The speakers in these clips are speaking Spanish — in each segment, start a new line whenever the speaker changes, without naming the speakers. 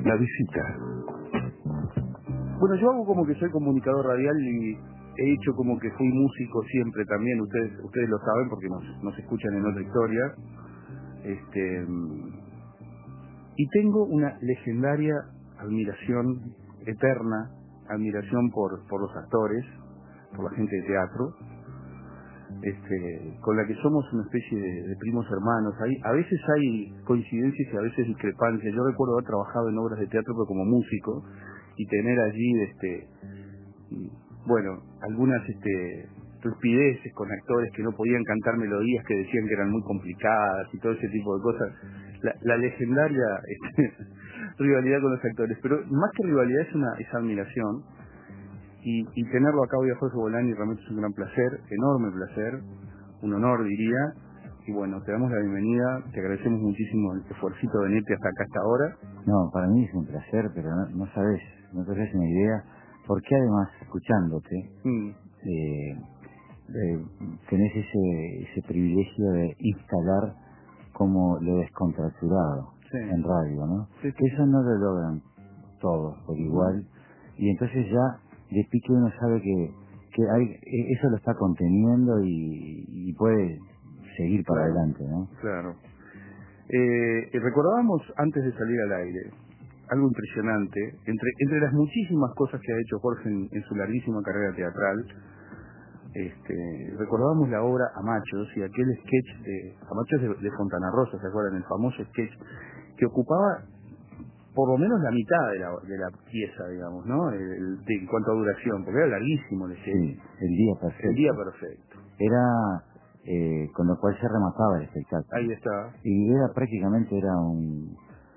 La visita.
Bueno, yo hago como que soy comunicador radial y he hecho como que fui músico siempre también, ustedes lo saben porque nos escuchan en otra historia. Y tengo una legendaria admiración, eterna admiración por los actores, por la gente de teatro, con la que somos una especie de primos hermanos. A veces hay coincidencias y a veces discrepancias. Yo recuerdo haber trabajado en obras de teatro pero como músico y tener allí bueno, algunas estupideces con actores que no podían cantar melodías que decían que eran muy complicadas y todo ese tipo de cosas. La legendaria rivalidad con los actores, pero más que rivalidad es admiración, y tenerlo acá hoy a Jorge Bolani realmente es un gran placer, enorme placer, un honor diría, y bueno, te damos la bienvenida, te agradecemos muchísimo el esfuercito de venirte hasta acá hasta ahora.
No, para mí es un placer, pero no sabes, no te haces una idea, porque además, escuchándote, tenés ese privilegio de instalar como lo descontracturado en radio, ¿no?
Sí.
Que eso no lo logran todos por igual, y entonces ya de pique uno sabe que eso lo está conteniendo y puede seguir para adelante, ¿no?
Claro. Recordábamos antes de salir al aire algo impresionante, entre las muchísimas cosas que ha hecho Jorge en su larguísima carrera teatral. Recordábamos la obra Amachos y aquel sketch de Amachos de Fontana Rosa, ¿se acuerdan? El famoso sketch que ocupaba por lo menos la mitad de la pieza, digamos, ¿no? En cuanto a duración, porque era larguísimo el sketch.
Sí, el día perfecto.
El día perfecto.
Era con lo cual se remataba el espectáculo.
Ahí está.
Y prácticamente era un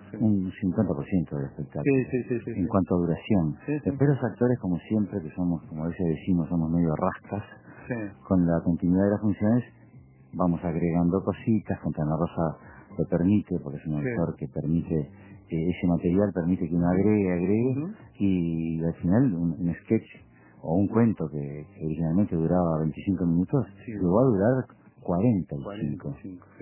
50% del espectáculo.
Sí.
En cuanto a duración. Después los actores, como siempre, que somos, como a veces decimos, somos medio rascas, con la continuidad de las funciones, vamos agregando cositas. Fontana Rosa lo permite, porque es un autor que permite, ese material permite que uno agregue, y al final un sketch o un cuento que originalmente duraba 25 minutos, llegó a durar 45.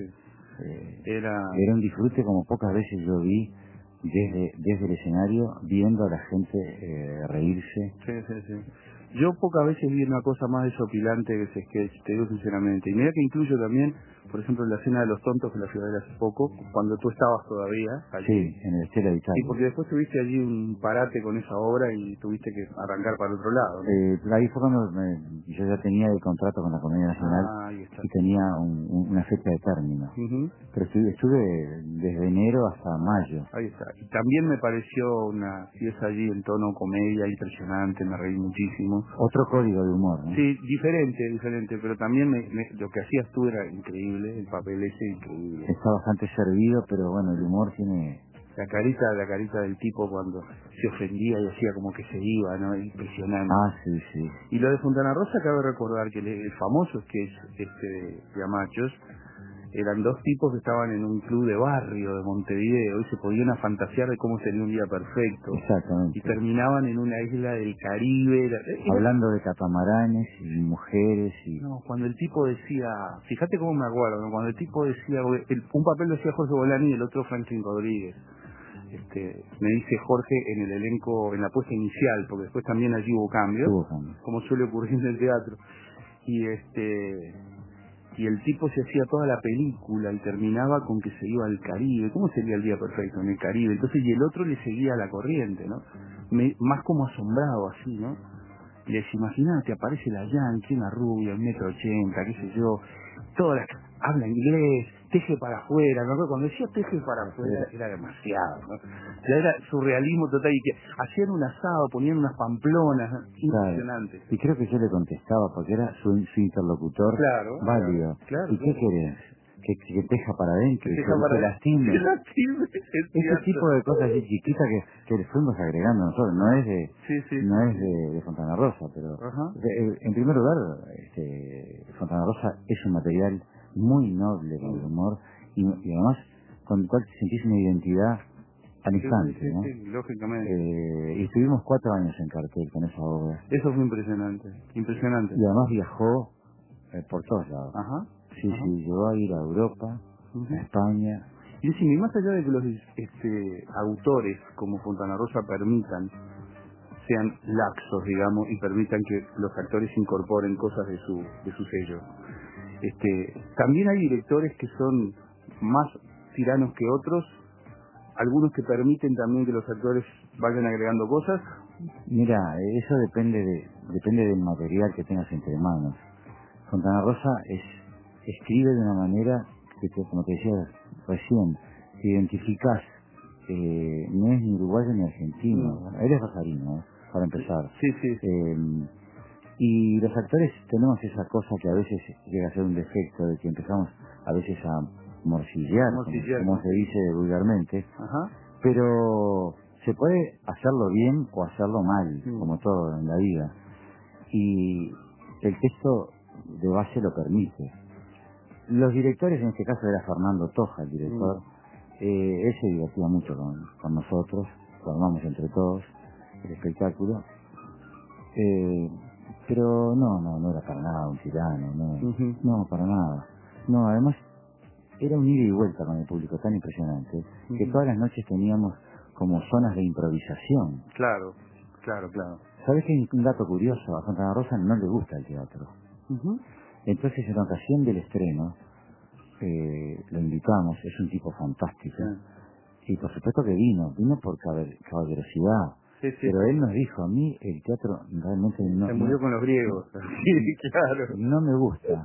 Era un disfrute como pocas veces yo vi desde el escenario, viendo a la gente reírse.
Sí. Yo pocas veces vi una cosa más desopilante que ese sketch, te digo sinceramente. Y mira que incluyo también, por ejemplo, la escena de los tontos en la ciudad de hace poco, cuando tú estabas todavía allí.
Sí, en el Estela de Italia.
Sí, porque después tuviste allí un parate con esa obra y tuviste que arrancar para el otro lado, ¿no?
Ahí fue cuando yo ya tenía el contrato con la Comedia Nacional y tenía una fecha de término. Pero estuve desde enero hasta mayo.
Ahí está. Y también me pareció una pieza allí en tono comedia impresionante, me reí muchísimo.
Otro código de humor, ¿no?
Sí, diferente, pero también lo que hacías tú era increíble, el papel ese increíble.
Está bastante servido, pero bueno, el humor tiene...
La carita del tipo cuando se ofendía y hacía como que se iba, ¿no? Impresionante.
Sí.
Y lo de Fontana Rosa, cabe recordar que el famoso sketch de Amachos, eran dos tipos que estaban en un club de barrio de Montevideo y se podían fantasear de cómo sería un día perfecto.
Exactamente.
Y terminaban en una isla del Caribe.
Hablando de catamaranes y mujeres y...
No, cuando el tipo decía, fíjate cómo me acuerdo, ¿no? Cuando el tipo decía, un papel lo hacía Jorge Bolani y el otro Franklin Rodríguez. Me dice Jorge en el elenco, en la puesta inicial, porque después también allí hubo cambios, como suele ocurrir en el teatro. Y el tipo se hacía toda la película y terminaba con que se iba al Caribe. ¿Cómo sería el día perfecto en el Caribe? Entonces, y el otro le seguía la corriente, ¿no? Más como asombrado así, ¿no? Y les imagínate, aparece la Yankee, una rubia, 1,80 m, qué sé yo, todas habla inglés, teje para afuera, ¿no? Cuando decía teje para afuera era demasiado, ¿no? Ya era surrealismo total, y que hacían un asado, ponían unas pamplonas, ¿no? Impresionante.
Claro. Y creo que yo le contestaba, porque era su interlocutor válido.
Claro.
¿Y qué querés? Que teja para adentro, que lastime. Ese tipo de cosas así chiquitas que le fuimos agregando nosotros. No es de Fontana Rosa, pero en primer lugar, Fontana Rosa es un material muy noble para el humor y además con el cual sentís una identidad al instante, ¿no?
Sí, lógicamente.
Y estuvimos 4 años en cartel con esa obra.
Eso fue impresionante.
Y además viajó por todos lados. Sí, llegó a ir a Europa, a España,
Y encima, y más allá de que los autores como Fontana Rosa sean laxos, digamos, y permitan que los actores incorporen cosas de su sello. También hay directores que son más tiranos que otros, algunos que permiten también que los actores vayan agregando cosas.
Mira, eso depende del material que tengas entre manos. Fontana Rosa escribe de una manera que, como te decía recién, te identificás, no es ni uruguayo ni argentino, bueno, él es rosarino, para empezar.
Sí.
Y los actores tenemos esa cosa que a veces llega a ser un defecto, de que empezamos a veces a morcillar. Como se dice vulgarmente.
Ajá.
Pero se puede hacerlo bien o hacerlo mal, como todo en la vida. Y el texto de base lo permite. Los directores, en este caso era Fernando Toja, el director, él se divertía mucho con nosotros, formamos entre todos el espectáculo. Pero no era para nada un tirano, no, para nada. No, además era un ida y vuelta con el público tan impresionante que todas las noches teníamos como zonas de improvisación.
Claro.
¿Sabes que hay un dato curioso? A Fontana Rosa no le gusta el teatro. Entonces, en ocasión del estreno, lo invitamos, es un tipo fantástico. Y por supuesto que vino por caballerosidad.
Sí.
Pero él nos dijo, a mí el teatro realmente no...
Se murió con los griegos. Sí, claro.
No me gusta.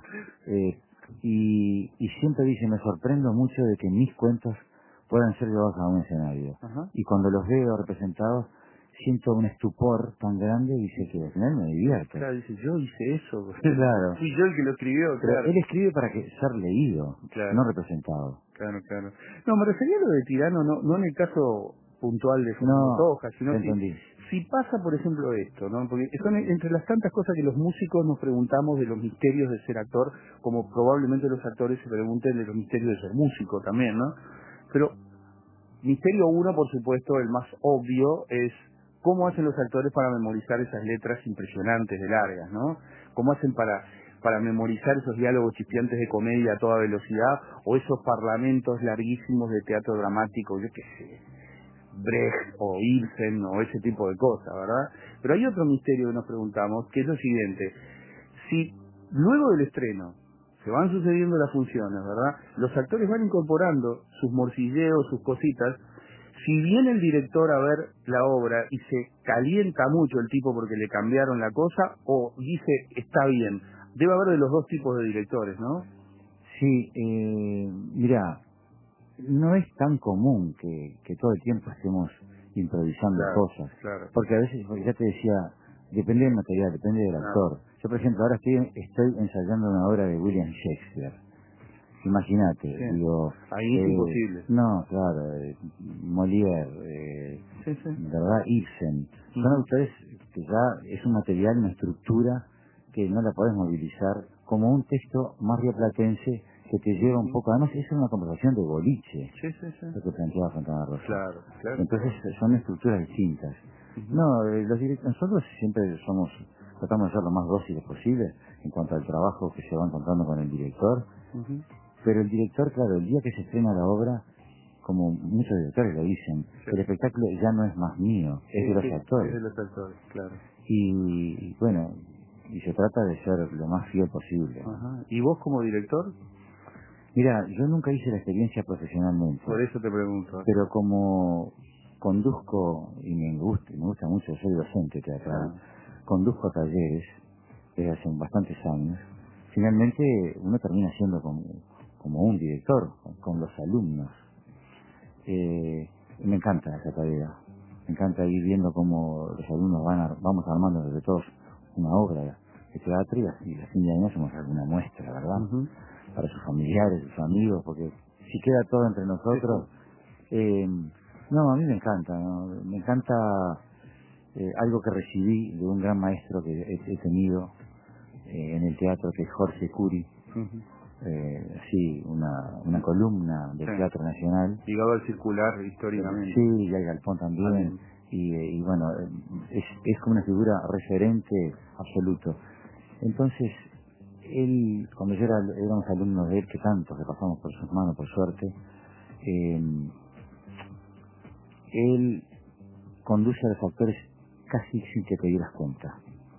Y siempre dice, me sorprendo mucho de que mis cuentos puedan ser llevados a un escenario.
Ajá.
Y cuando los veo representados, siento un estupor tan grande, dice que al final me divierto.
Claro, dice, yo hice eso.
Claro.
Fui yo el que lo escribió,
Pero
claro.
él escribe para ser leído, no representado.
Claro. No, me refería a lo de tirano, no en el caso puntual de Fernando Toja, sino si pasa, por ejemplo, esto, ¿no? Porque son entre las tantas cosas que los músicos nos preguntamos de los misterios de ser actor, como probablemente los actores se pregunten de los misterios de ser músico también, ¿no? Pero misterio uno, por supuesto, el más obvio, es cómo hacen los actores para memorizar esas letras impresionantes de largas, ¿no? ¿Cómo hacen para memorizar esos diálogos chispeantes de comedia a toda velocidad, o esos parlamentos larguísimos de teatro dramático, yo qué sé, Brecht o Ibsen o ese tipo de cosas, ¿verdad? Pero hay otro misterio que nos preguntamos, que es lo siguiente: si luego del estreno se van sucediendo las funciones, ¿verdad?, los actores van incorporando sus morcilleos, sus cositas, si viene el director a ver la obra y se calienta mucho el tipo porque le cambiaron la cosa, o dice, está bien, debe haber de los dos tipos de directores, ¿no?
Sí, mira, no es tan común que todo el tiempo estemos improvisando cosas.
Claro.
Porque a veces, ya te decía, depende del material, depende del actor. Yo, por ejemplo, ahora estoy ensayando una obra de William Shakespeare. Imagínate, digo...
Ahí es imposible.
No, claro, Molière, ¿verdad? Ibsen. Son autores que ya es un material, una estructura que no la podés movilizar como un texto más rioplatense que te lleva un poco. Además, es una conversación de boliche, lo que planteaba Fontana Rosa.
Claro.
Entonces, son estructuras distintas. No, nosotros siempre tratamos de ser lo más dóciles posible en cuanto al trabajo que se va encontrando con el director. Pero el director, claro, el día que se estrena la obra, como muchos directores lo dicen, el espectáculo ya no es más mío, es de los actores.
Es de los actores, claro.
Y bueno, y se trata de ser lo más fiel posible.
¿Y vos como director?
Mira, yo nunca hice la experiencia profesionalmente.
Por eso te pregunto.
Pero como conduzco, y me gusta mucho, soy docente teatral, conduzco talleres desde hace bastantes años, finalmente uno termina siendo como un director con los alumnos. Me encanta esa tarea, me encanta ir viendo cómo los alumnos vamos armando desde todos una obra de teatro, y a fin de año hacemos alguna muestra, ¿verdad? Para sus familiares, sus amigos, porque si queda todo entre nosotros, no, a mí me encanta, ¿no? Me encanta algo que recibí de un gran maestro que he tenido en el teatro, que es Jorge Curi. Sí, una columna del Teatro Nacional.
Ligado al circular históricamente.
Sí, y al Galpón también. Y bueno, es como una figura referente absoluto. Entonces, él, cuando yo éramos alumnos de él, que tantos que pasamos por sus manos, por suerte, él conduce a los actores casi sin que te dieras cuenta.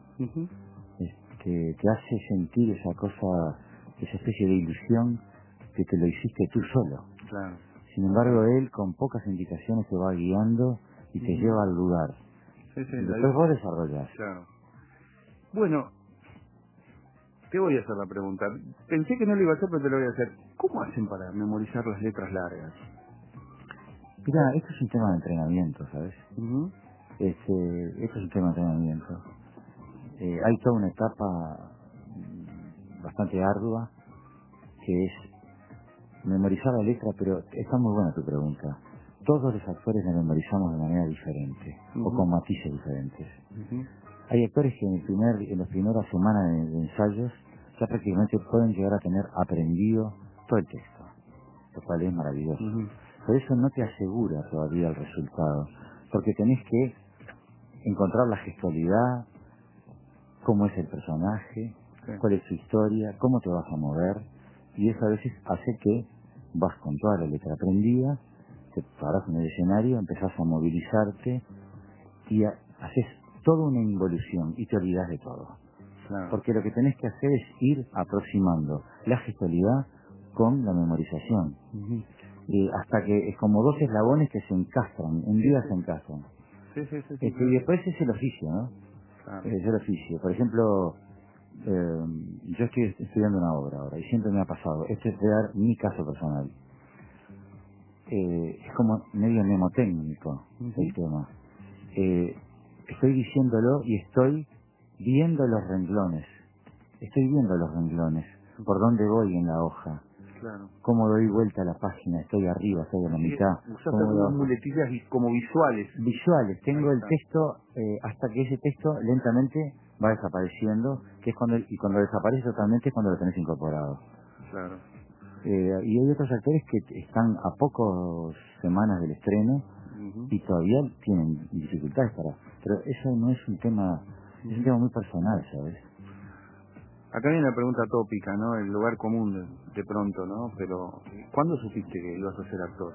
Te hace sentir esa cosa, esa especie de ilusión que te lo hiciste tú solo.
Claro.
Sin embargo, él con pocas indicaciones te va guiando y te lleva al lugar.
Sí,
y después vos desarrollás.
Claro. Bueno, te voy a hacer la pregunta. Pensé que no lo iba a hacer, pero te lo voy a hacer. ¿Cómo hacen para memorizar las letras largas?
Mira, esto es un tema de entrenamiento, ¿sabes? Esto es un tema de entrenamiento. Hay toda una etapa bastante ardua que es memorizar la letra, pero está muy buena tu pregunta. Todos los actores la memorizamos de manera diferente o con matices diferentes. Hay actores que en las primeras semanas de ensayos ya prácticamente pueden llegar a tener aprendido todo el texto, lo cual es maravilloso. Pero eso no te asegura todavía el resultado, porque tenés que encontrar la gestualidad, cómo es el personaje, cuál es su historia, cómo te vas a mover, y eso a veces hace que vas con toda la letra aprendida, te paras en el escenario, empezás a movilizarte y haces toda una involución y te olvidas de todo.
Claro.
Porque lo que tenés que hacer es ir aproximando la gestualidad con la memorización. Hasta que es como dos eslabones que se encastran, un día se encastran. Y después es el oficio, ¿no?
Claro.
Es el oficio. Por ejemplo, yo estoy estudiando una obra ahora y siempre me ha pasado, esto es de dar mi caso personal. Es como medio mnemotécnico el tema. Estoy diciéndolo y estoy viendo los renglones. Estoy viendo los renglones, por dónde voy en la hoja.
Claro.
Cómo doy vuelta a la página, estoy arriba, estoy a la mitad.
Usas algunas muletillas como visuales.
Visuales, tengo el texto hasta que ese texto lentamente va desapareciendo, que es cuando desaparece totalmente es cuando lo tenés incorporado.
Claro.
Y hay otros actores que están a pocas semanas del estreno y todavía tienen dificultades pero eso no es un tema, es un tema muy personal, ¿sabes?
Acá viene la pregunta tópica, ¿no? El lugar común de pronto, ¿no? Pero, ¿cuándo supiste que ibas a ser actor?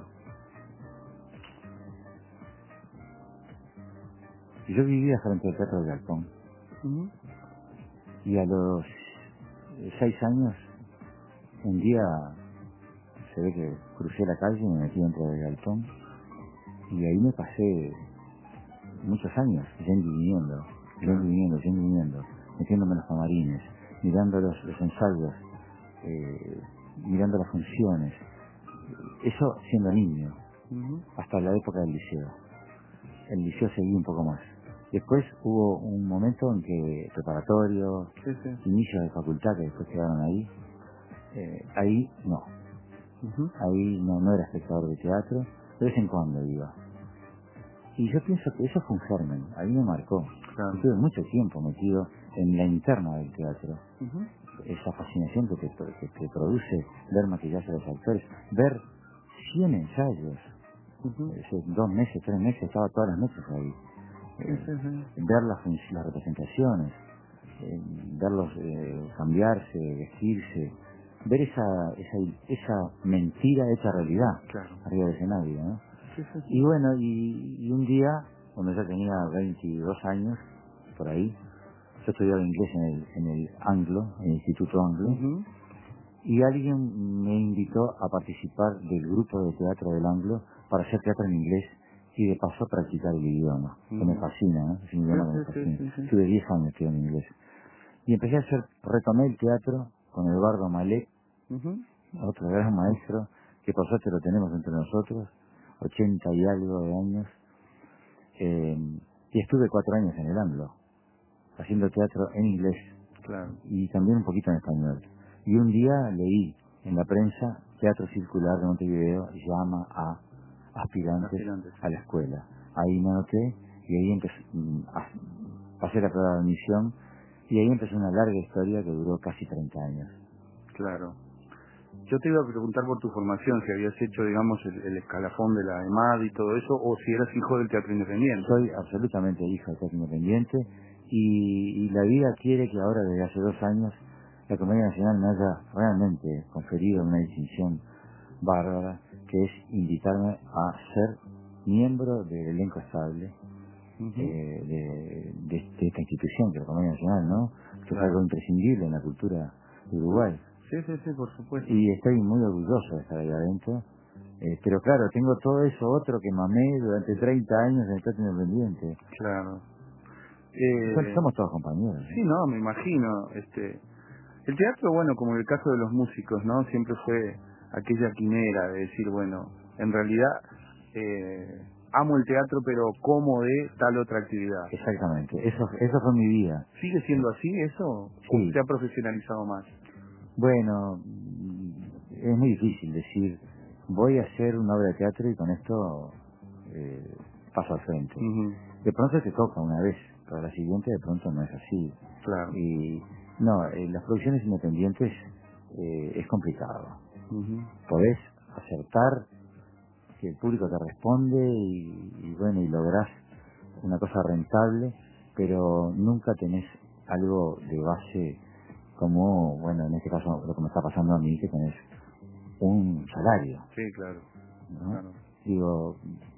Yo vivía frente al Teatro del Galpón. Y a los 6 años, un día se ve que crucé la calle y me metí dentro del galpón. Y ahí me pasé muchos años yendo y viniendo, metiéndome en los camarines, mirando los ensayos, mirando las funciones. Eso siendo niño, hasta la época del liceo. El liceo seguí un poco más. Después hubo un momento en que preparatorio, inicios de facultad que después quedaron ahí, ahí no. Ahí no era espectador de teatro, de vez en cuando iba. Y yo pienso que eso fue un germen, a mí me marcó.
Claro.
Estuve mucho tiempo metido en la interna del teatro. Esa fascinación que te produce ver maquillaje de los actores, ver 100 ensayos, 2 meses, 3 meses, estaba todas las noches ahí. Ver las representaciones, verlos cambiarse, vestirse, ver esa mentira hecha realidad,
claro,
arriba del escenario, ¿no? Y bueno, y un día, cuando yo tenía 22 años, por ahí, yo estudiaba inglés en el Anglo, en el Instituto Anglo, y alguien me invitó a participar del grupo de teatro del Anglo para hacer teatro en inglés y de paso practicar el idioma, que me fascina, ¿no? Es un idioma que me fascina. Estuve 10 años estudiando inglés. Y empecé a retomé el teatro con Eduardo Malek, otro gran maestro, que por suerte lo tenemos entre nosotros, 80 y algo de años, y estuve 4 años en el Anglo, haciendo teatro en inglés, y también un poquito en español. Y un día leí en la prensa, Teatro Circular de Montevideo llama a aspirantes a la escuela. Ahí me anoté y ahí pasé la prueba de admisión y ahí empezó una larga historia que duró casi 30 años.
Claro. Yo te iba a preguntar por tu formación, si habías hecho, digamos, el escalafón de la EMAD y todo eso, o si eras hijo del teatro independiente.
Soy absolutamente hijo del teatro independiente y la vida quiere que ahora, desde hace 2 años, la Comedia Nacional me haya realmente conferido una distinción bárbara, que es invitarme a ser miembro del elenco estable de esta institución, que es la Comedia Nacional, ¿no? Que es algo imprescindible en la cultura de Uruguay.
Sí, por supuesto.
Y estoy muy orgulloso de estar ahí adentro. Pero claro, tengo todo eso otro que mamé durante 30 años en el Teatro Independiente.
Claro.
Somos todos compañeros.
Sí, no, me imagino. El teatro, bueno, como en el caso de los músicos, ¿no? Siempre fue aquella quimera de decir, bueno, en realidad amo el teatro, pero como de tal otra actividad.
Exactamente, eso fue mi vida.
¿Sigue siendo así eso?
Sí.
¿O se ha profesionalizado más?
Bueno, es muy difícil decir, voy a hacer una obra de teatro y con esto paso al frente. De pronto te toca una vez, pero la siguiente de pronto no es así.
Claro.
Y no, las producciones independientes es complicado. Podés acertar, que el público te responde y bueno, y lográs una cosa rentable, pero nunca tenés algo de base como, bueno, en este caso lo que me está pasando a mí, que tenés un salario.
Sí, claro.
¿No? Claro. Digo,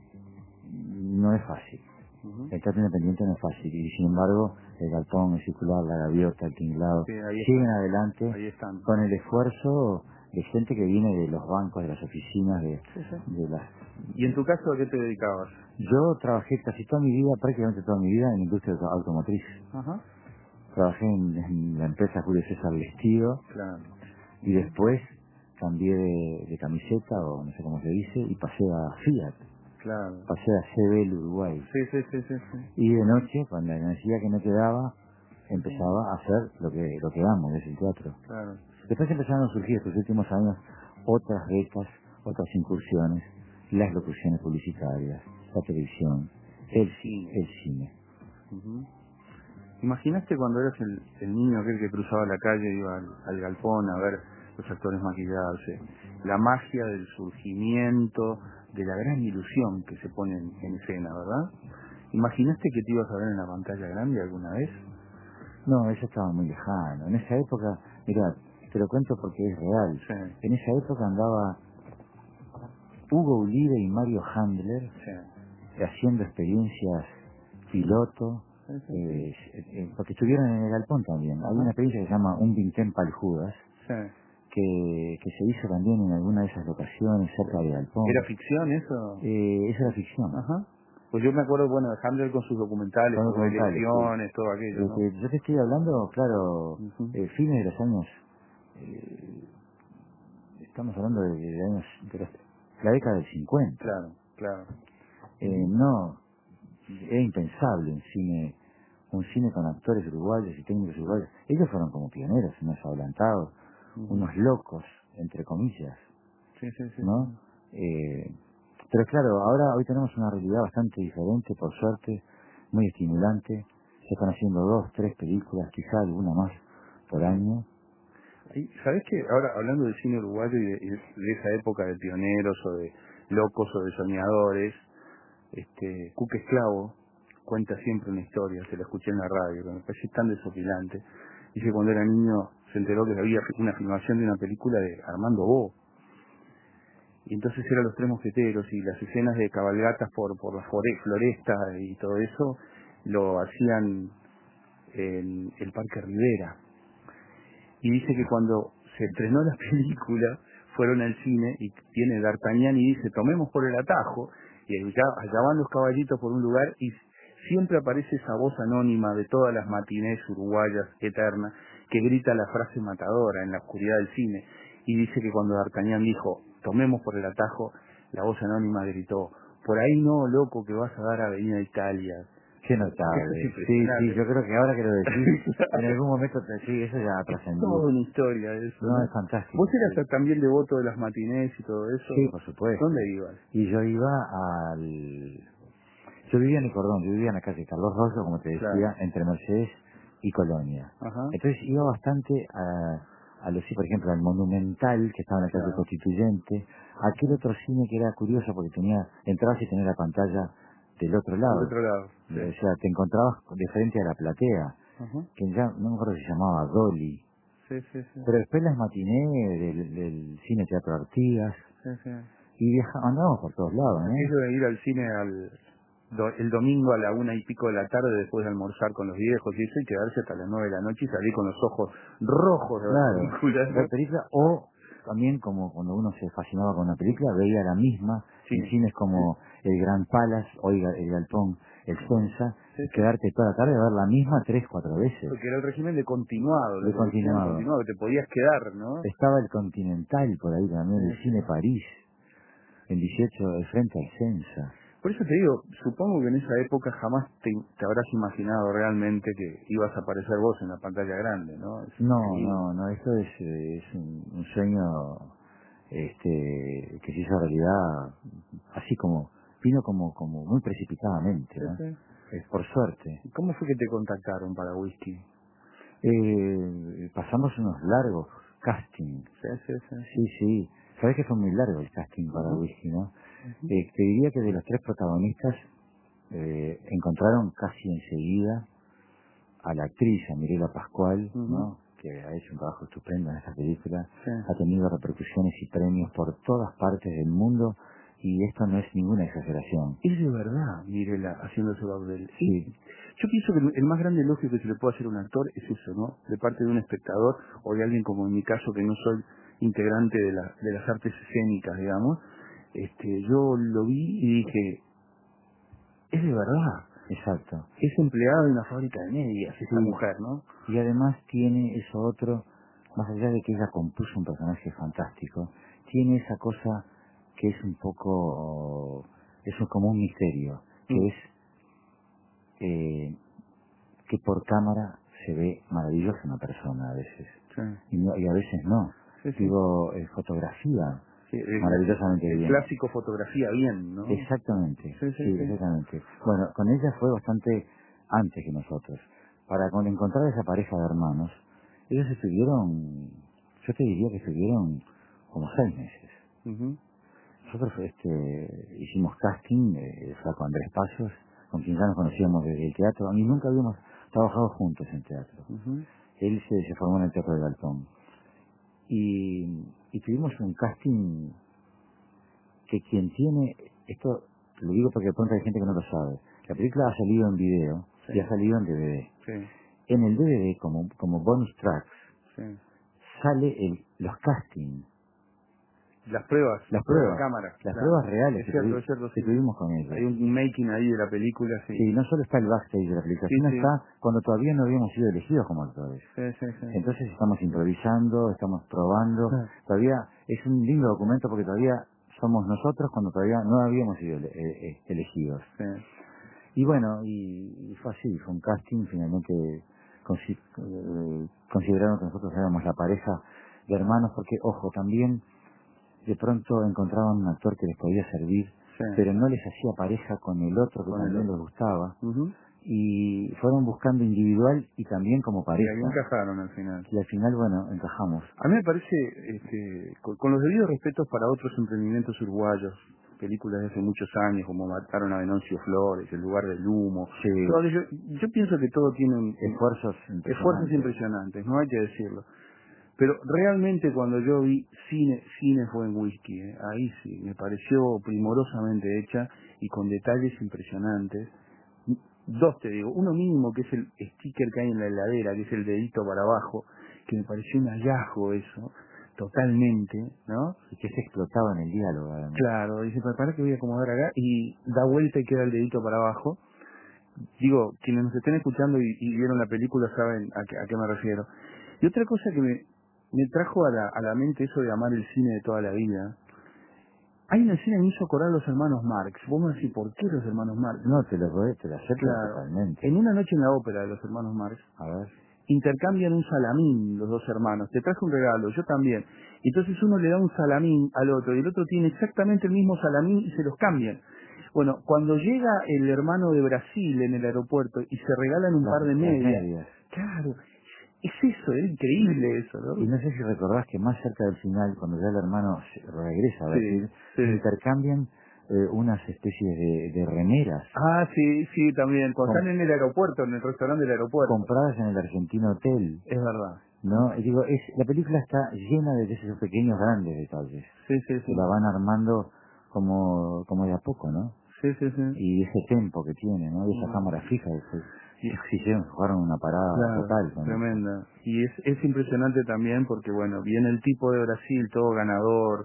no es fácil. El teatro independiente no es fácil, y sin embargo, el Galpón, el Circular, la Gaviota, el Tinglado, siguen adelante con el esfuerzo de gente que viene de los bancos, de las oficinas, de las...
¿Y en tu caso a qué te dedicabas?
Yo trabajé casi toda mi vida, prácticamente toda mi vida, en la industria automotriz. Trabajé en la empresa Julio César Vestido, y después cambié de camiseta, o no sé cómo se dice, y pasé a Fiat. Pasé a CBL Uruguay.
Sí.
Y de noche, con la energía que me quedaba, empezaba a hacer lo que amo, que es el teatro. Después empezaron a surgir estos últimos años otras becas, otras incursiones, las locuciones publicitarias, la televisión, el cine.
¿Imaginaste cuando eras el niño aquel que cruzaba la calle, iba al galpón a ver los actores maquillarse? La magia del surgimiento, de la gran ilusión que se pone en escena, ¿verdad? ¿Imaginaste que te ibas a ver en la pantalla grande alguna vez?
No, eso estaba muy lejano. En esa época, mira, te lo cuento porque es real. En esa época andaba Hugo Ulibe y Mario Handler haciendo experiencias piloto, porque estuvieron en el Galpón también. Hay una experiencia que se llama Un Vintén Paljudas, que se hizo también en alguna de esas locaciones cerca de Galpón.
¿Era ficción eso?
Esa era ficción.
Pues yo me acuerdo, bueno, de Handler con sus documentales, con elecciones, todo aquello, ¿no?
Yo te estoy hablando, claro, fines de los años, estamos hablando de años, la década del 50.
Claro.
No, era impensable un cine con actores uruguayos y técnicos uruguayos. Ellos fueron como pioneros, unos adelantados, unos locos, entre comillas, ¿no? Pero claro, hoy tenemos una realidad bastante diferente, por suerte, muy estimulante. Se están haciendo 2, 3 películas, quizá alguna más por año.
¿Sabés qué? Ahora, hablando del cine uruguayo y de esa época de pioneros o de locos o de soñadores, Cuca Esclavo cuenta siempre una historia, se la escuché en la radio, que me parece tan desopilante. Dice que cuando era niño se enteró que había una filmación de una película de Armando Bo. Y entonces eran Los Tres Mosqueteros y las escenas de cabalgatas por la floresta y todo eso lo hacían en el Parque Rivera. Y dice que cuando se estrenó la película fueron al cine y viene D'Artagnan y dice, tomemos por el atajo, y allá van los caballitos por un lugar y siempre aparece esa voz anónima de todas las matinés uruguayas eternas que grita la frase matadora en la oscuridad del cine. Y dice que cuando D'Artagnan dijo, tomemos por el atajo, la voz anónima gritó, por ahí no, loco, que vas a dar Avenida Italia.
Qué notable. Sí, yo creo que ahora que lo decís, en algún momento, sí, eso ya trascendió.
Es toda una historia eso.
No, es fantástico.
¿Vos eras también devoto de las matinés y todo eso?
Sí, por supuesto.
¿Dónde ibas?
Y yo iba Yo vivía en el Cordón, yo vivía en la calle Carlos Rosso, como te decía, entre Mercedes y Colonia. Entonces iba bastante a los, por ejemplo, al Monumental, que estaba en la calle Constituyente, aquel otro cine que era curioso porque entrabas y tenía la pantalla del otro lado. O sea, te encontrabas de frente a la platea, que ya no me acuerdo si se llamaba Dolly. Pero después las matinés del Cine Teatro Artigas, Y andábamos por todos lados, ¿no?
Eso de ir al cine el domingo a la 1:00 de la tarde después de almorzar con los viejos y eso, y quedarse hasta las 9 de la noche y salir con los ojos rojos de la película.
La película, o también como cuando uno se fascinaba con una película, veía la misma, en cines como el Grand Palace, el Galpón, el Sensa, quedarte toda la tarde a ver la misma 3-4 veces.
Porque era el régimen de continuado.
De continuado.
Que te podías quedar, ¿no?
Estaba el Continental por ahí también, el Cine París, el 18, de frente al Sensa.
Por eso te digo, supongo que en esa época jamás te habrás imaginado realmente que ibas a aparecer vos en la pantalla grande, ¿no?
No, esto es un sueño que se hizo realidad así como, vino como muy precipitadamente, ¿no? Es por suerte.
¿Cómo fue que te contactaron para Whisky?
Pasamos unos largos castings. Sí. Sabes que fue muy largo el casting para Whisky, ¿no? Te diría que de los 3 protagonistas encontraron casi enseguida a la actriz, a Mirela Pascual, ¿no? Que ha hecho un trabajo estupendo en esta película, ha tenido repercusiones y premios por todas partes del mundo, y esto no es ninguna exageración.
Es de verdad, Mirela, haciéndose Babel.
Sí.
Yo pienso que el más grande elogio que se le puede hacer a un actor es eso, ¿no? De parte de un espectador o de alguien como en mi caso, que no soy integrante de las artes escénicas, digamos. Yo lo vi y dije, es de verdad.
Exacto.
Es empleada de una fábrica de medias esa mujer, ¿no?
Y además tiene eso otro, más allá de que ella compuso un personaje fantástico, tiene esa cosa que es un poco, como un misterio, que es que por cámara se ve maravillosa una persona a veces, y a veces no. Digo, fotografía maravillosamente bien.
Clásico fotografía bien, ¿no?
Exactamente, exactamente. Bueno, con ella fue bastante antes que nosotros. Para encontrar esa pareja de hermanos, ellos estuvieron, yo te diría que estuvieron como 6 meses. Nosotros hicimos casting, flaco Andrés Pasos, con quien ya nos conocíamos desde el teatro. A mí nunca habíamos trabajado juntos en teatro. Él se formó en el Teatro de Galpón. Y tuvimos un casting que quien tiene, esto lo digo porque de pronto hay gente que no lo sabe, la película ha salido en video y ha salido en DVD. En el DVD, como bonus tracks, sale los castings.
Las pruebas
de
cámara.
Las pruebas reales que tuvimos con ellos.
Hay un making ahí de la película.
Sí, no solo está el backstage de la película, sino está cuando todavía no habíamos sido elegidos como actores. Entonces estamos improvisando, estamos probando. Todavía es un lindo documento porque todavía somos nosotros cuando todavía no habíamos sido elegidos. Y bueno, y fue así, fue un casting, finalmente consideraron que nosotros éramos la pareja de hermanos, porque, ojo, también de pronto encontraban un actor que les podía servir, pero no les hacía pareja con el otro que también les gustaba, y fueron buscando individual y también como pareja.
Y ahí encajaron al final.
Y al final, bueno, encajamos.
A mí me parece, con los debidos respetos para otros emprendimientos uruguayos, películas de hace muchos años, como Mataron a Venancio Flores, El lugar del humo. Yo pienso que todo tiene
esfuerzos
impresionantes, no hay que decirlo. Pero realmente cuando yo vi cine fue en Whisky, ahí sí, me pareció primorosamente hecha y con detalles impresionantes. 2 te digo, uno mínimo que es el sticker que hay en la heladera, que es el dedito para abajo, que me pareció un hallazgo eso, totalmente, ¿no?
Y que se explotaba en el diálogo, además.
Claro, dice, para que voy a acomodar acá, y da vuelta y queda el dedito para abajo. Digo, quienes nos estén escuchando y vieron la película saben a qué me refiero. Y otra cosa que me trajo a la mente eso de amar el cine de toda la vida. Hay una escena que me hizo acordar a los hermanos Marx. Vos me decís, ¿por qué los hermanos Marx?
No, te lo acepto totalmente.
En Una noche en la ópera de los hermanos Marx, intercambian un salamín los 2 hermanos. Te traje un regalo, yo también. Entonces uno le da un salamín al otro y el otro tiene exactamente el mismo salamín y se los cambian. Bueno, cuando llega el hermano de Brasil en el aeropuerto y se regalan un par de medias. Claro. Es eso, es increíble eso, ¿no?
Y no sé si recordás que más cerca del final, cuando ya el hermano regresa a Brasil, intercambian unas especies de remeras.
Sí, también. Cuando están en el aeropuerto, en el restaurante del aeropuerto.
Compradas en el Argentino Hotel.
Es verdad.
¿no? Y digo, la película está llena de esos pequeños grandes detalles.
Sí, sí, sí.
Que la van armando como de a poco, ¿no?
Sí, sí, sí.
Y ese tempo que tiene, ¿no? Y esa cámara fija, jugaron una parada total con
tremenda.
eso.
Y es impresionante también porque, bueno, viene el tipo de Brasil, todo ganador,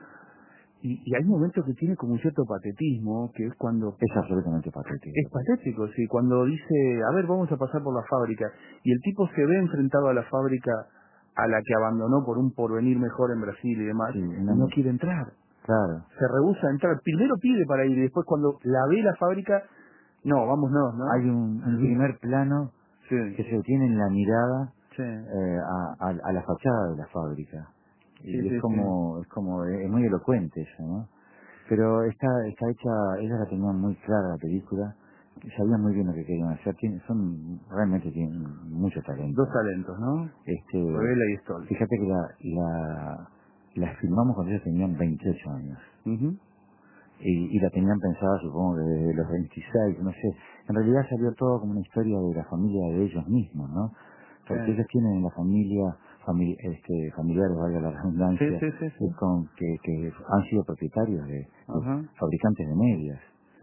y hay momentos que tiene como un cierto patetismo, que es cuando...
Es absolutamente patético.
Es patético, sí, cuando dice, a ver, vamos a pasar por la fábrica, y el tipo se ve enfrentado a la fábrica a la que abandonó por un porvenir mejor en Brasil y demás,
Sí,
y no quiere entrar.
Claro.
Se rehúsa a entrar. Primero pide para ir, y después cuando la ve la fábrica, no, vámonos, ¿no?
Hay un primer plano que se detiene en la mirada a la fachada de la fábrica. Y es muy elocuente eso, ¿no? Pero está hecha, ellos la tenían muy clara la película, sabían muy bien lo que querían hacer, realmente tienen mucho talento.
Dos talentos, ¿no? Revela y Stoll.
Fíjate que la filmamos cuando ellos tenían 28 años. Y la tenían pensada, supongo, que desde los 26, no sé. En realidad salió todo como una historia de la familia de ellos mismos, ¿no? Porque ellos tienen en la familia familiares, valga la redundancia, que han sido propietarios de fabricantes de medias.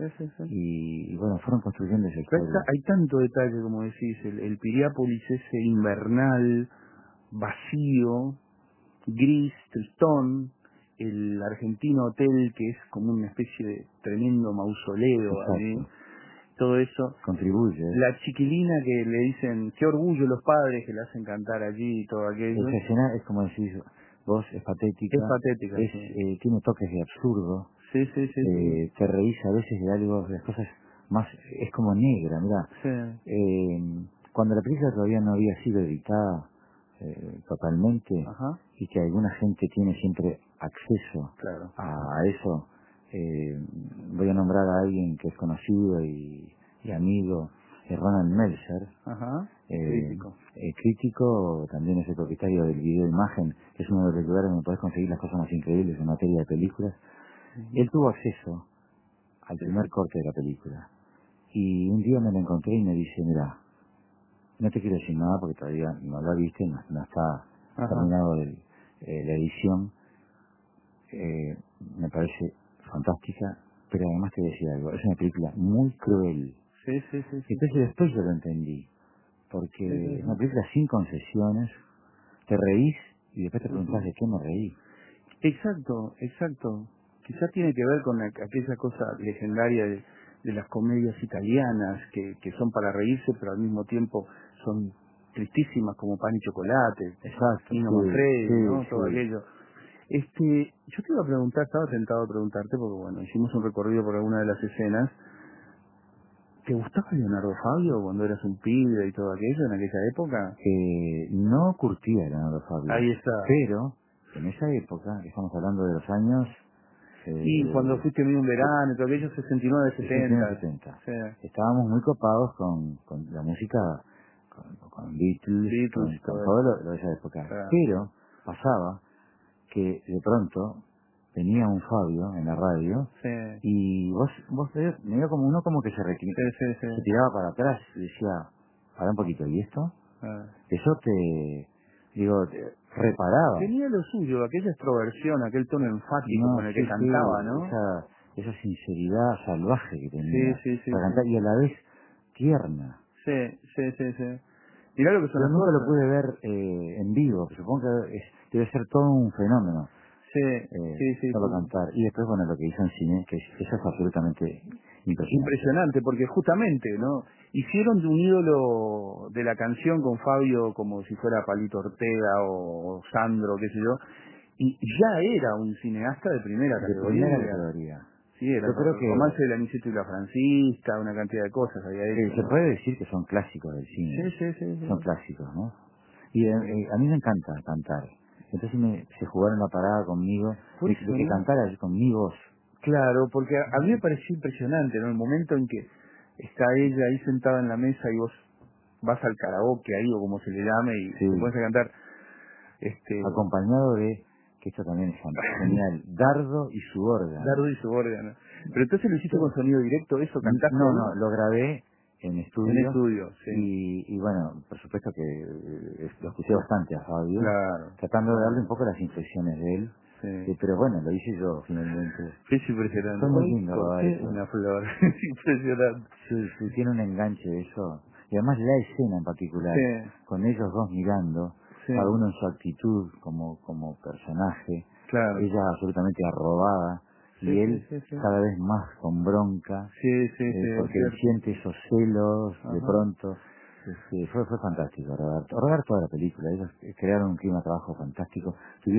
Y bueno, fueron construyendo esa historia.
Hay tanto detalle, como decís, el Piriápolis ese invernal, vacío, gris, tristón, el Argentino Hotel, que es como una especie de tremendo mausoleo, todo eso.
Contribuye.
La chiquilina que le dicen, qué orgullo los padres que le hacen cantar allí y todo aquello.
Esa escena es como decís vos, es patética.
Es patética,
tiene toques de absurdo.
Sí.
Te reís a veces de algo, de las cosas más, es como negra, mirá. Cuando la película todavía no había sido editada totalmente, y que alguna gente tiene siempre acceso a eso, voy a nombrar a alguien que es conocido y amigo, Ronald Meltzer, crítico, también es el propietario del Video Imagen, que es uno de los lugares donde podés conseguir las cosas más increíbles en materia de películas. Él tuvo acceso al primer corte de la película, y un día me lo encontré y me dice, mira, no te quiero decir nada porque todavía no la viste, no está terminado la edición, me parece fantástica, pero además te decía algo, es una película muy cruel. Entonces después yo lo entendí, porque es una película sin concesiones, te reís y después te preguntás de qué me reí.
Exacto. Quizá tiene que ver con aquella cosa legendaria de las comedias italianas que son para reírse, pero al mismo tiempo son tristísimas, como Pan y Chocolate, Nino Manfredi, ¿no? Todo aquello. Yo te iba a preguntar, estaba tentado a preguntarte, porque bueno, hicimos un recorrido por alguna de las escenas. ¿Te gustaba Leonardo Fabio cuando eras un pibe y todo aquello en aquella época?
No curtía Leonardo Fabio.
Ahí está.
Pero en esa época, estamos hablando de los años...
y cuando fuiste un verano y todo aquello, 69, 70.
Estábamos muy copados con la música, con Beatles, con todo lo de esa época. Pero pasaba que de pronto tenía un Fabio en la radio y vos medio como uno como que se tiraba para atrás y decía, para un poquito, ¿y esto? Eso te reparaba.
Tenía lo suyo, aquella extroversión, aquel tono enfático con el que cantaba, ¿no?
Esa sinceridad salvaje que tenía para cantar y a la vez tierna.
Mirá lo que son
Yo
las
nunca
cosas.
lo pude ver en vivo, supongo que debe ser todo un fenómeno. Solo cantar. Y después, bueno, lo que hizo en cine, que eso es absolutamente
impresionante, porque justamente, ¿no? Hicieron de un ídolo de la canción con Fabio como si fuera Palito Ortega o Sandro, qué sé yo, y ya era un cineasta de primera categoría. Sí, era. Yo creo que Romance de la Niceto y la Francisca, una cantidad de cosas había hecho.
Se puede decir que son clásicos del cine.
Sí.
Son clásicos, ¿no? Y a mí me encanta cantar. Entonces se jugaron la parada conmigo, de que cantara con mi voz.
Claro, porque a mí me pareció impresionante, ¿no? El momento en que está ella ahí sentada en la mesa y vos vas al karaoke ahí, o como se le llame, y te pones a cantar.
Acompañado de, que esto también es genial, Dardo y su órgano.
Pero entonces lo hiciste con sonido directo, eso cantaste.
No, lo grabé en estudio.
En estudio, sí.
Y bueno, por supuesto que lo escuché bastante a Fabio,
Claro.
tratando de darle un poco las impresiones de él.
Sí.
Pero bueno, lo hice yo finalmente.
Es impresionante.
Fue muy lindo rodar eso.
Una flor. Es impresionante.
Sí, tiene un enganche de eso. Y además la escena en particular,
Sí.
con ellos dos mirando,
Sí.
cada uno en su actitud como personaje,
Claro.
ella absolutamente arrobada,
Sí,
y él
sí.
cada vez más con bronca,
Sí,
porque siente esos celos. Ajá. De pronto. Fue fantástico rodar toda la película. Ellos crearon un clima de trabajo fantástico.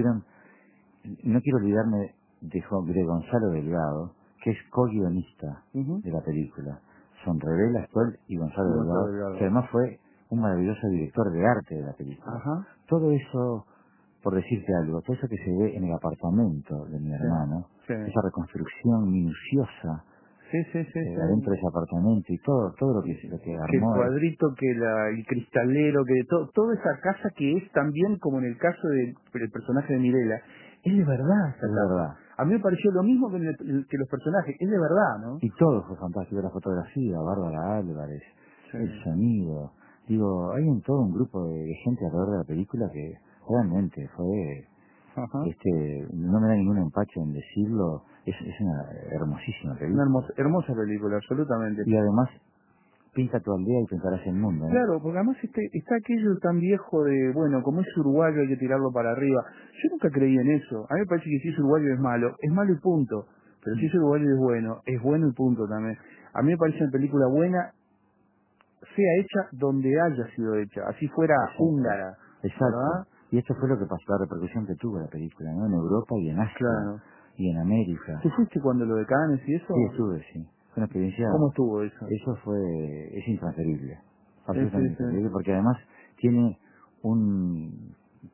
No quiero olvidarme de Gonzalo Delgado, que es co-guionista de la película. Son Revela Stoll y Gonzalo Delgado, que además fue un maravilloso director de arte de la película.
Ajá.
Todo eso, por decirte algo, todo eso que se ve en el apartamento de mi hermano, esa reconstrucción minuciosa, adentro de ese apartamento y todo lo que armó.
Que el cuadrito, que el cristalero, que toda esa casa que es también, como en el caso del personaje de Mirela, es de verdad esa
casa.
Verdad. A mí me pareció lo mismo que los personajes, es de verdad, ¿no?
Y todo fue fantástico, la fotografía, Bárbara Álvarez, el sonido. Digo, hay todo un grupo de gente alrededor de la película que realmente fue... no me da ningún empacho en decirlo, es una hermosísima película.
Una hermosa película, absolutamente.
Y además, pinta tu aldea y pintarás el mundo, ¿no?
Claro, porque además está aquello tan viejo de, bueno, como es uruguayo hay que tirarlo para arriba. Yo nunca creí en eso. A mí me parece que si es uruguayo es malo y punto. Pero si es uruguayo es bueno y punto también. A mí me parece una película buena, sea hecha donde haya sido hecha, así fuera húngara.
Exacto. ¿Verdad? Y esto fue lo que pasó, la repercusión que tuvo la película, ¿no? En Europa y en Asia.
Claro.
Y en América.
¿Tú fuiste cuando lo de Cannes y eso?
Sí, estuve, sí. Fue una experiencia...
¿Cómo estuvo eso?
Eso es intransferible. Absolutamente intransferible, porque además tiene un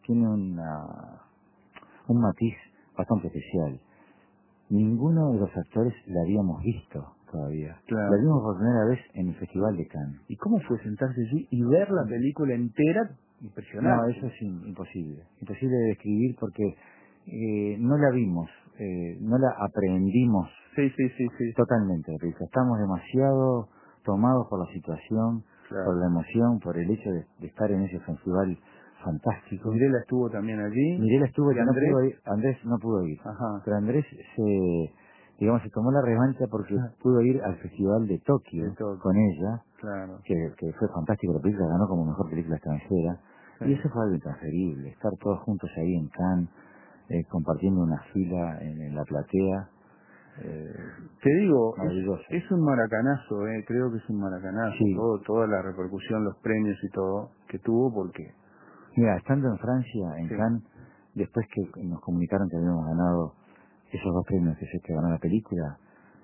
matiz bastante especial. Ninguno de los actores la habíamos visto todavía.
Claro.
La vimos por primera vez en el Festival de Cannes.
¿Y cómo fue sentarse allí y ver la película entera? Impresionante.
No, eso es imposible. Imposible de describir porque no la vimos, no la aprendimos totalmente. Estamos demasiado tomados por la situación, por la emoción, por el hecho de estar en ese festival fantástico.
Mirela estuvo también allí.
Mirela estuvo,
¿Y Andrés?
Andrés no pudo ir.
Ajá.
Pero Andrés se tomó la revancha porque pudo ir al festival de Tokio con ella, que fue fantástico. La película ganó como mejor película extranjera. Y eso fue algo intransferible, estar todos juntos ahí en Cannes, compartiendo una fila en la platea.
Te digo, es un maracanazo, creo que es un maracanazo,
sí.
Toda la repercusión, los premios y todo que tuvo, porque...
Mira, estando en Francia, en Cannes, después que nos comunicaron que habíamos ganado esos 2 premios que ganó la película,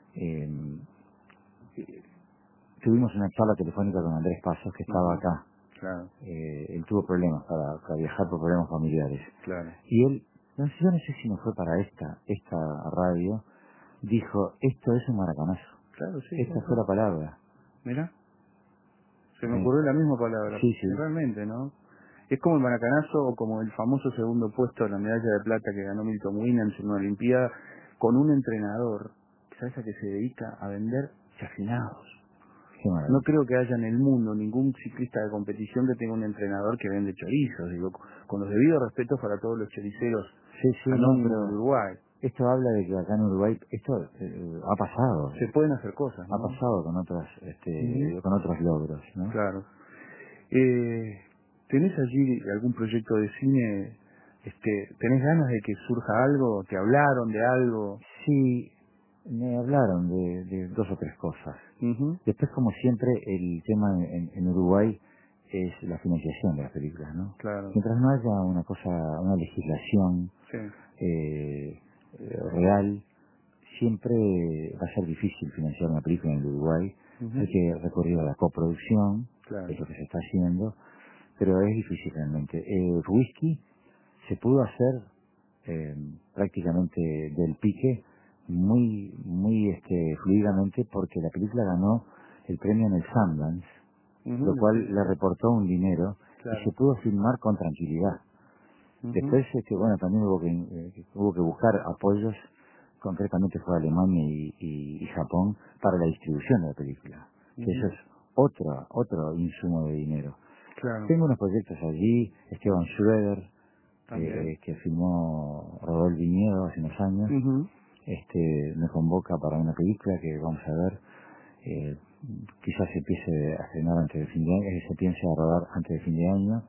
tuvimos una charla telefónica con Andrés Pasos, que estaba acá.
Claro.
Él tuvo problemas para viajar por problemas familiares.
Claro.
Y él, yo no sé si no fue para esta radio, dijo, esto es un maracanazo.
Claro, sí.
Esta fue la palabra.
Mira, se me ocurrió la misma palabra.
Sí.
Realmente, ¿no? Es como el maracanazo o como el famoso segundo puesto de la medalla de plata que ganó Milton Williams en una Olimpiada con un entrenador, ¿sabes a que se dedica a vender chacinados? No creo que haya en el mundo ningún ciclista de competición que tenga un entrenador que vende chorizos, digo, con los debidos respetos para todos los choriceros de Uruguay.
Esto habla de que acá en Uruguay, esto ha pasado.
Se pueden hacer cosas, ¿no?
Ha pasado con con otros logros, ¿no?
Claro. ¿Tenés allí algún proyecto de cine? ¿Tenés ganas de que surja algo? ¿Te hablaron de algo?
Sí, me hablaron de 2 o 3 cosas. Después, como siempre, el tema en Uruguay es la financiación de las películas, ¿no?
Claro.
Mientras no haya una legislación real, siempre va a ser difícil financiar una película en el Uruguay. Hay que recurrir a la coproducción, es lo que se está haciendo, pero es difícil realmente. Whisky se pudo hacer prácticamente del pique muy fluidamente porque la película ganó el premio en el Sundance, lo cual le reportó un dinero y se pudo filmar con tranquilidad. Después, también hubo que buscar apoyos, concretamente fue Alemania y Japón, para la distribución de la película. Que eso es otro insumo de dinero.
Claro.
Tengo unos proyectos allí, Esteban Schroeder, que filmó Rodolfo Viñedo hace unos años, me convoca para una película que vamos a ver, quizás se empiece a estrenar antes de fin de año, se piense a rodar antes de fin de año.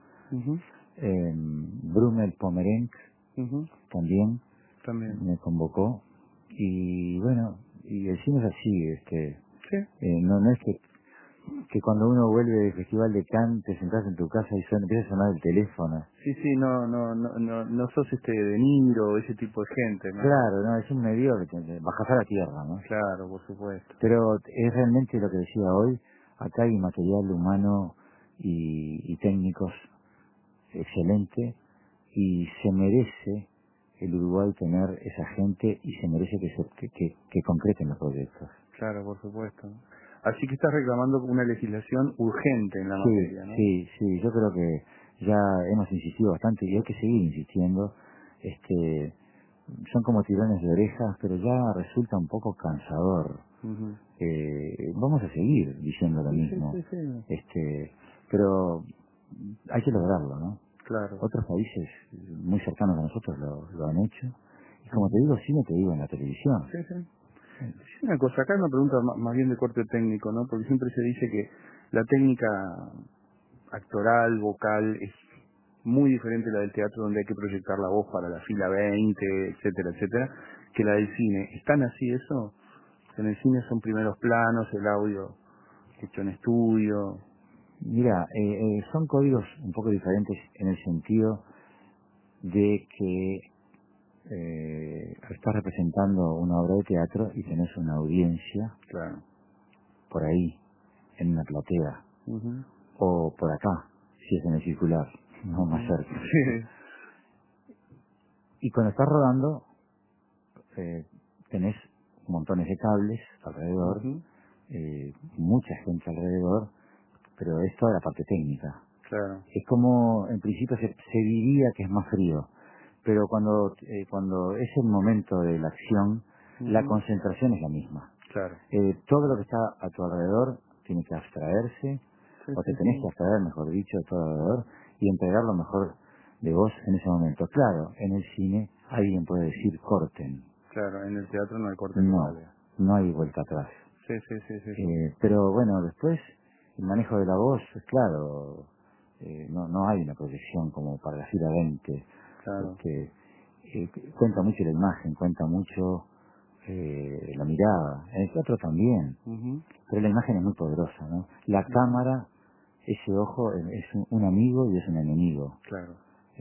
Brumel Pomerenc también me convocó, y bueno, y el cine es así, no es que cuando uno vuelve del Festival de Cannes te sentás en tu casa y empieza a sonar el teléfono.
Sí, no sos De Niro, ese tipo de gente, ¿no?
Claro, no, es un medio que bajas a la tierra, ¿no?
Claro, por supuesto.
Pero es realmente lo que decía hoy, acá hay material humano y técnicos excelente, y se merece el Uruguay tener esa gente, y se merece que concreten los proyectos.
Claro, por supuesto. Así que estás reclamando una legislación urgente en la materia, ¿no?
Sí, yo creo que ya hemos insistido bastante y hay que seguir insistiendo. Son como tirones de orejas, pero ya resulta un poco cansador. Vamos a seguir diciendo lo mismo.
Sí.
Pero hay que lograrlo, ¿no?
Claro.
Otros países muy cercanos a nosotros lo han hecho. Y como te digo cine, te digo en la televisión.
Sí. Una cosa, acá una pregunta más bien de corte técnico, ¿no? Porque siempre se dice que la técnica actoral, vocal, es muy diferente a la del teatro, donde hay que proyectar la voz para la fila 20, etcétera, que la del cine. ¿Están así eso? En el cine son primeros planos, el audio hecho en estudio.
Mira, son códigos un poco diferentes en el sentido de que estás representando una obra de teatro y tenés una audiencia,
claro,
por ahí, en una platea, o por acá, si es en el circular, no más cerca. Y cuando estás rodando, tenés montones de cables alrededor, mucha gente alrededor, pero es toda la parte técnica.
Claro.
Es como, en principio se diría que es más frío, pero cuando es el momento de la acción, la concentración es la misma.
Claro.
Todo lo que está a tu alrededor tiene que abstraerse, o te tenés que abstraer, mejor dicho, de todo alrededor, y entregar lo mejor de vos en ese momento. Claro, en el cine alguien puede decir corten.
Claro, en el teatro no hay corte.
No hay vuelta atrás.
Sí.
Pero bueno, después el manejo de la voz, claro, no hay una proyección como para la fila 20.
Claro.
Cuenta mucho la imagen, cuenta mucho la mirada. En el teatro también. Pero la imagen es muy poderosa, ¿no? La cámara, ese ojo, es un amigo y es un enemigo.
Claro.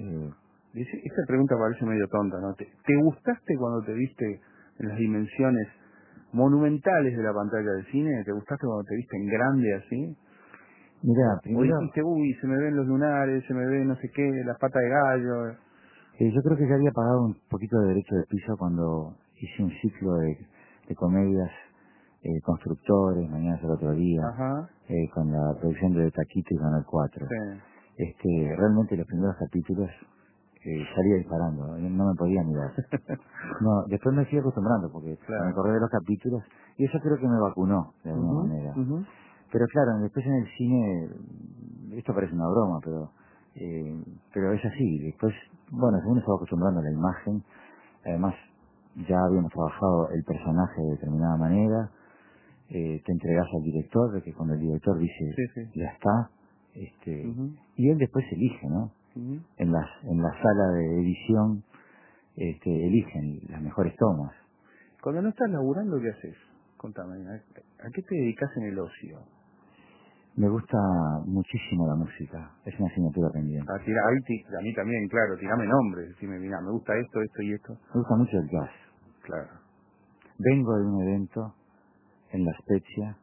Esta pregunta parece medio tonta, ¿no? ¿Te gustaste cuando te viste en las dimensiones monumentales de la pantalla del cine? ¿Te gustaste cuando te viste en grande así?
Mira, primero...
O dijiste, uy, se me ven los lunares, se me ve no sé qué, las patas de gallo.
Yo creo que ya había pagado un poquito de derecho de piso cuando hice un ciclo de comedias, Constructores, Mañana es el otro día, con la producción de Taquito y Canal 4.
Sí.
Realmente los primeros capítulos salía disparando, no me podía mirar. No, después me fui acostumbrando porque con el correr de los capítulos, y eso creo que me vacunó de alguna manera. Pero claro, después en el cine, esto parece una broma, pero es así. Después, bueno, uno se va acostumbrando a la imagen. Además, ya habíamos trabajado el personaje de determinada manera. Te entregas al director, de que cuando el director dice, ya está, y él después elige, ¿no? En la sala de edición, eligen las mejores tomas.
Cuando no estás laburando, ¿qué haces? Contame, ¿a qué te dedicas en el ocio?
Me gusta muchísimo la música, es una asignatura pendiente.
A mí también, claro, tirame nombres, decime, mira, me gusta esto y esto.
Me gusta mucho el jazz.
Claro.
Vengo de un evento en La Spezia,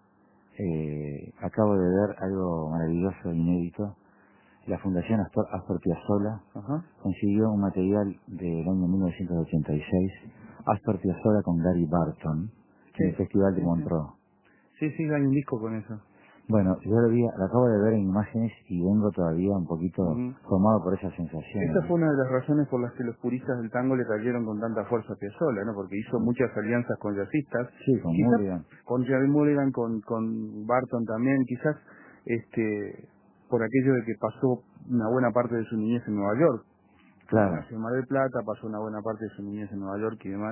acabo de ver algo maravilloso, inédito. La Fundación Astor Piazzolla consiguió un material del año 1986, Astor Piazzolla con Gary Barton, en el Festival de Montreux.
Sí, hay un disco con eso.
Bueno, yo lo acabo de ver en imágenes y vengo todavía un poquito tomado por esa sensación.
Esa fue una de las razones por las que los puristas del tango le cayeron con tanta fuerza a Piazzolla, ¿no? Porque hizo muchas alianzas con jazzistas.
Sí, con Mulligan.
Con Jerry Mulligan, con Barton también, quizás por aquello de que pasó una buena parte de su niñez en Nueva York.
Claro.
Nació en Mar del Plata, pasó una buena parte de su niñez en Nueva York y demás.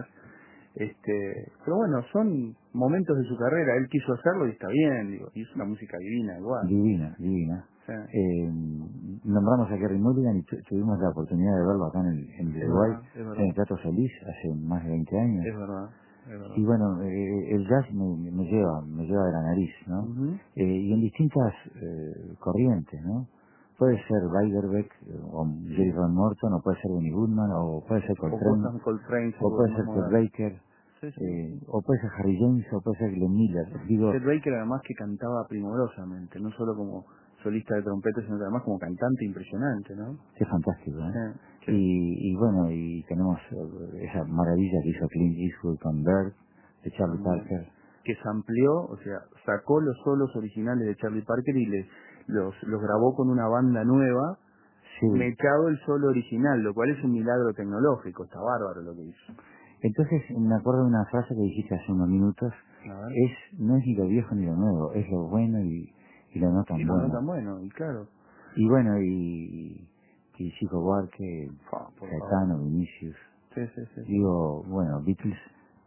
Pero bueno, son momentos de su carrera, él quiso hacerlo y está bien, digo, y es una música divina igual.
Divina. Sí. Nombramos a Jerry Mulligan y tuvimos la oportunidad de verlo acá en Uruguay, en el Teatro Solís, hace más de 20 años.
Es verdad.
Y bueno, el jazz me lleva de la nariz, ¿no? Y en distintas corrientes, ¿no? Puede ser Beiderbecke o Jerry Van Morton, o puede ser Benny Goodman, o puede ser Coltrane, o puede ser Chet Baker, o puede ser Harry James, o puede ser Glenn Miller.
Chet Baker además que cantaba primorosamente, no solo como solista de trompeta, sino además como cantante impresionante, ¿no?
Qué fantástico, ¿eh?
Sí.
Y bueno, y tenemos esa maravilla que hizo Clint Eastwood con Bird, de Charlie Parker.
Que sampleó, o sea, sacó los solos originales de Charlie Parker y los grabó con una banda nueva, mechado el solo original, lo cual es un milagro tecnológico, está bárbaro lo que hizo.
Entonces, me acuerdo de una frase que dijiste hace unos minutos, no es ni lo viejo ni lo nuevo, es lo bueno y lo no tan bueno.
No tan bueno, y claro.
Y bueno, y Chico Buarque, Caetano, Vinicius.
Sí.
Digo, bueno, Beatles.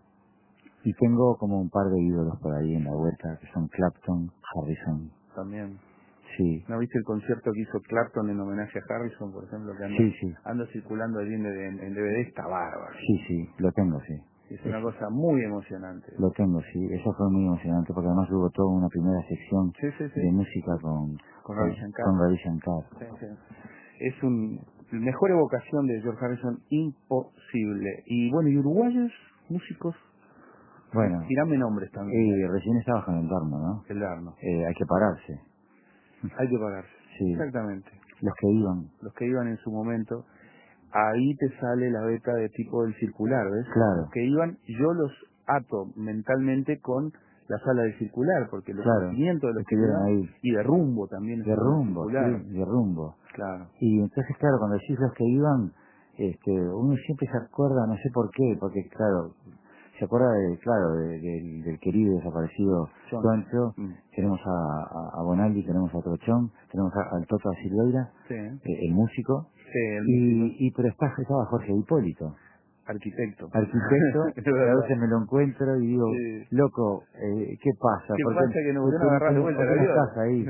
Y tengo como un par de ídolos por ahí en la vuelta, que son Clapton, Harrison.
También.
Sí.
¿No viste el concierto que hizo Clapton en homenaje a Harrison, por ejemplo, que anda circulando allí en DVD? Está bárbaro.
Sí, lo tengo, sí.
Es una cosa muy emocionante.
Lo tengo, sí. Eso fue muy emocionante, porque además hubo toda una primera sección de música con Ravi Shankar.
Sí. Es la mejor evocación de George Harrison imposible. Y bueno, ¿y uruguayos, músicos?
Bueno.
Tirame nombres también.
Recién estaba con el Darno, ¿no?
El Darno.
Hay que pararse.
Hay que pararse.
Sí.
Exactamente.
Los
que iban en su momento. Ahí te sale la beta de tipo del circular, ¿ves?
Claro.
Los que iban, yo los ato mentalmente con la sala del circular, porque los conocimientos de los que iban
ahí.
Y de Rumbo también.
De Rumbo, sí, de Rumbo.
Claro.
Y entonces, claro, cuando decís los que iban, uno siempre se acuerda, no sé por qué, porque claro, se acuerda del querido desaparecido Toncho, tenemos a Bonaldi, tenemos a Trochón, tenemos al Toto da Silveira, el músico, pero estaba Jorge Hipólito.
Arquitecto,
a veces me lo encuentro y digo, loco, ¿qué pasa?
¿Qué pasa que nos volvieron a agarrar de vuelta la vida?
Estás ahí.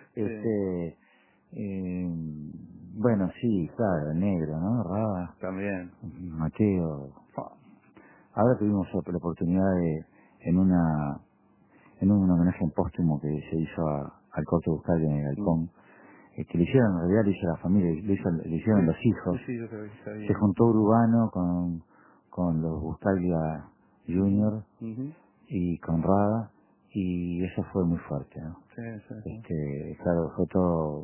Bueno, sí, claro, negro, ¿no? Rada.
También.
Mateo. Ahora tuvimos la oportunidad en un homenaje en póstumo que se hizo al Corto Buscalia en el Galpón, que le hicieron, en realidad le hizo la familia, le hicieron los hijos.
Sí, yo creo que sabía.
Se juntó Urbano con los Buscaglia Junior y con Rada, y eso fue muy fuerte, ¿no?
Sí.
Claro, fue todo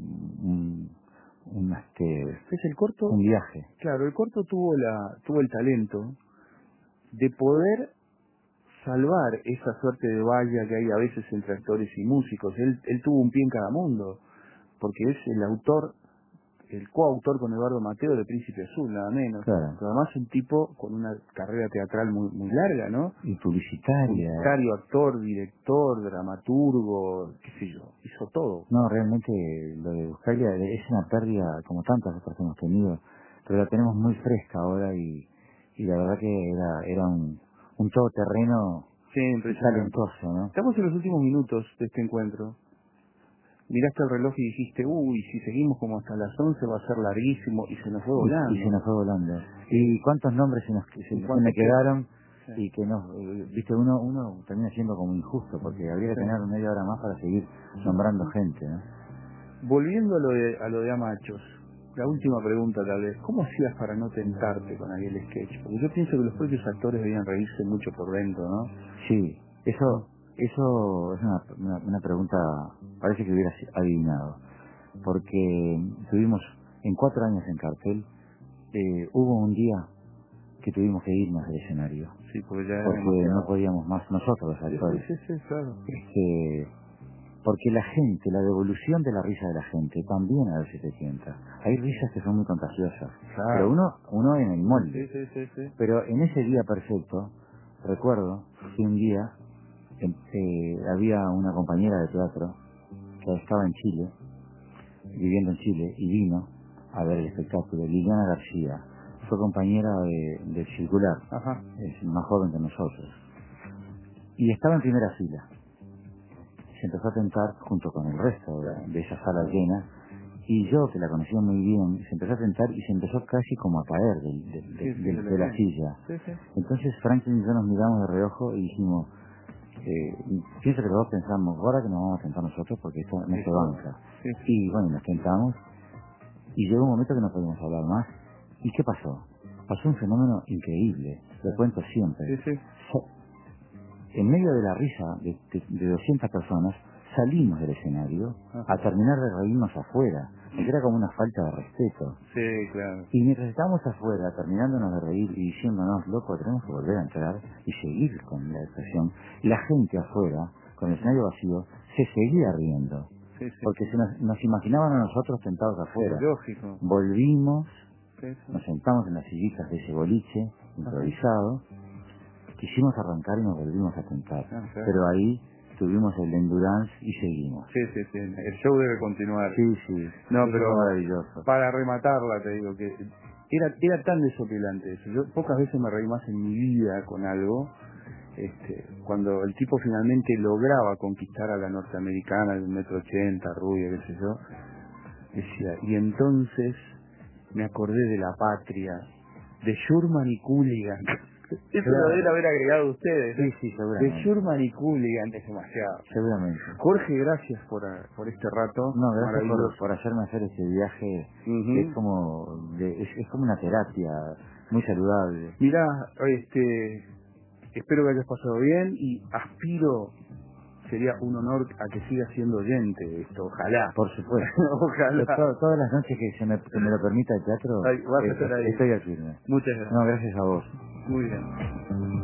el corto,
un viaje.
Claro, el corto tuvo el talento de poder salvar esa suerte de valla que hay a veces entre actores y músicos. Él tuvo un pie en cada mundo, porque es el coautor con Eduardo Mateo de Príncipe Azul, nada menos.
Claro.
Pero además un tipo con una carrera teatral muy, muy larga, ¿no?
Y publicitaria.
Actor, director, dramaturgo, qué sé yo, hizo todo.
No, realmente lo de Buscalia es una pérdida como tantas otras que hemos tenido, pero la tenemos muy fresca ahora y la verdad que era un todoterreno talentoso, ¿no?
Estamos en los últimos minutos de este encuentro. Miraste el reloj y dijiste, si seguimos como hasta las 11 va a ser larguísimo, y se nos fue volando.
Y se nos fue volando. ¿Y cuántos nombres se me quedaron? Sí. Y que viste, uno termina siendo como injusto, porque habría que tener media hora más para seguir nombrando gente, ¿no?
Volviendo a lo de Amachos, la última pregunta tal vez, ¿cómo hacías para no tentarte con aquel sketch? Porque yo pienso que los propios actores debían reírse mucho por dentro, ¿no?
Sí, eso es una pregunta, parece que hubieras adivinado, porque tuvimos en 4 años en cartel, hubo un día que tuvimos que irnos del escenario.
Sí, porque
no podíamos más nosotros, los actores.
Sí, claro.
Porque la gente, la devolución de la risa de la gente también a veces te tienta. Hay risas que son muy contagiosas, pero uno en el molde.
Sí.
Pero en ese día perfecto, recuerdo que un día había una compañera de teatro que estaba en Chile, viviendo en Chile, y vino a ver el espectáculo. Liliana García, fue compañera del Circular, es más joven que nosotros, y estaba en primera fila. Se empezó a tentar junto con el resto de esa sala llena, y yo, que la conocía muy bien, se empezó a tentar y se empezó casi como a caer de la silla. Entonces Franklin y yo nos miramos de reojo y dijimos, pienso que los dos pensamos, ahora que nos vamos a tentar nosotros porque esto no se banca. Y bueno, nos tentamos y llegó un momento que no podíamos hablar más. ¿Y qué pasó? Pasó un fenómeno increíble, lo cuento siempre. En medio de la risa de 200 personas, salimos del escenario a terminar de reírnos afuera, porque era como una falta de respeto. Y mientras estábamos afuera, terminándonos de reír y diciéndonos, loco, tenemos que volver a entrar y seguir con la expresión, la gente afuera, con el escenario vacío, se seguía riendo. Porque nos imaginaban a nosotros sentados afuera. Volvimos, nos sentamos en las sillitas de ese boliche improvisado, quisimos arrancar y nos volvimos a tentar. Pero ahí tuvimos el endurance y seguimos.
El show debe continuar. No,
eso
pero
maravilloso.
Para rematarla te digo que era tan desopilante eso. Yo pocas veces me reí más en mi vida con algo. Cuando el tipo finalmente lograba conquistar a la norteamericana de 1,80 m, rubia, qué sé yo, decía, y entonces me acordé de la patria, de Schurman y Cooligan. Eso lo deben haber agregado ustedes.
Seguramente.
De Schurman y Cooligan es demasiado.
Seguramente.
Jorge, gracias por este rato.
No, gracias por hacerme hacer este viaje. Que es como es como una terapia muy saludable.
Mirá, espero que hayas pasado bien y aspiro, sería un honor a que siga siendo oyente de esto, ojalá.
Por supuesto.
Ojalá.
Todas las noches que me lo permita el teatro,
vas a estar ahí.
Estoy al firme.
Muchas gracias.
No, gracias a vos.
Muy bien.